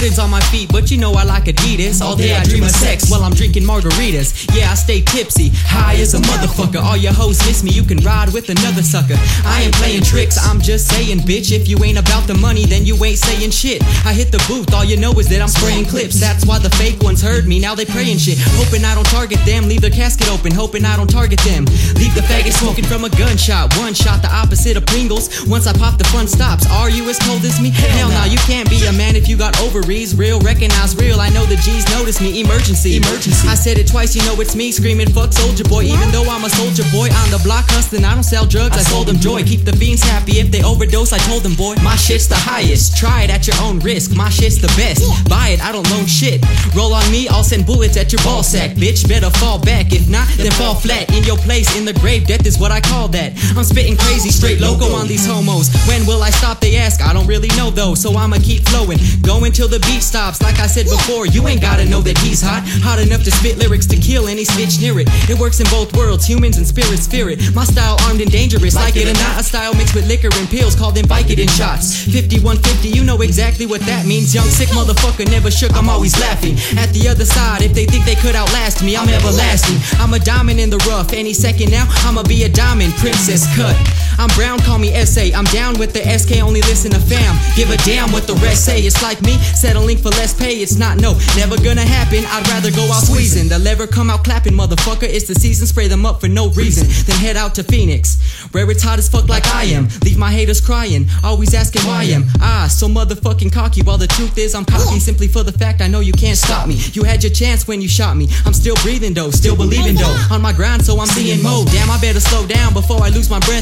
Jordans on my feet, but you know I like Adidas. All day I dream of sex while I'm drinking margaritas. Yeah, I stay tipsy, high as a motherfucker. All your hoes miss me, you can ride with another sucker. I ain't playing tricks, I'm just saying, bitch. If you ain't about the money, then you ain't saying shit. I hit the booth, all you know is that I'm spraying clips. That's why the fake ones heard me, now they praying shit. Hoping I don't target them, leave their casket open. Hoping I don't target them, leave the faggot smoking from a gunshot. One shot, the opposite of Pringles. Once I pop, the fun stops. Are you as cold as me? Hell nah, you can't be a man if you got ovaries. Real, recognize real, I know the G's notice me. Emergency. I said it twice, you know it's me screaming fuck soldier boy. Even though I'm a soldier boy on the block hustling, I don't sell drugs, I sold them joy. Keep the fiends happy, if they overdose, I told them boy, my shit's the highest. Try it at your own risk, my shit's the best. Buy it, I don't loan shit. Roll on me, I'll send bullets at your ball sack. Bitch, better fall back, if not, then fall flat. In your place, in the grave, death is what I call that. I'm spitting crazy, straight loco on these homos. When will I stop, they ask, I don't really know though. So I'ma keep flowing, going till the beat stops. Like I said before, you ain't gotta know that he's hot. Hot enough to spit lyrics to kill any snitch near it. It works in both worlds, humans and spirit. My style armed and dangerous, like it or not. A style mixed with liquor and pills, called them Vicodin shots. 5150, you know exactly what that means. Young sick motherfucker, never shook, I'm always laughing. At the other side, if they think they could outlast me, I'm everlasting. I'm a diamond in the rough, any second now, I'ma be a diamond princess cut. I'm brown, call me SA, I'm down with the SK, only listen to fam. Give a damn what the rest say, it's like me, settling for less pay. It's not, no, never gonna happen, I'd rather go out squeezing. The lever come out clapping, motherfucker, it's the season. Spray them up for no reason, then head out to Phoenix, where it's hot as fuck like I am. Leave my haters crying, always asking why I am. So motherfucking cocky, while the truth is I'm cocky simply for the fact I know you can't stop me. You had your chance when you shot me, I'm still breathing though, still believing though. On my grind so I'm seeing mo. Damn, I better slow down before I lose my breath.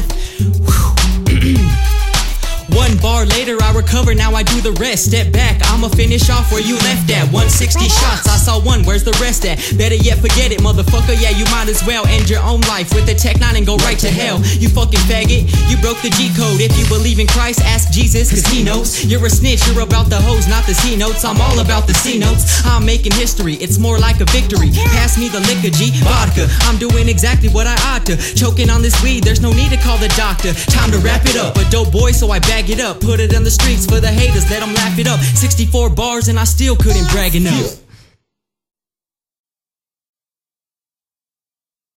One bar later I recover, now I do the rest. Step back, I'ma finish off where you left at. 160 shots, I saw one, where's the rest at? Better yet forget it, motherfucker, yeah you might as well end your own life with the Tech 9 and go right to hell. You fucking faggot, you broke the G code. If you believe in Christ, ask Jesus, cause he knows. You're a snitch, you're about the hoes, not the C notes. I'm all about the C notes, I'm making history, it's more like a victory. Pass me the liquor, G, vodka, I'm doing exactly what I ought to. Choking on this weed, there's no need to call the doctor. Time to wrap it up, a dope boy so I bag it up. Put it in the streets for the haters, let them laugh it up. 64 bars and I still couldn't brag enough.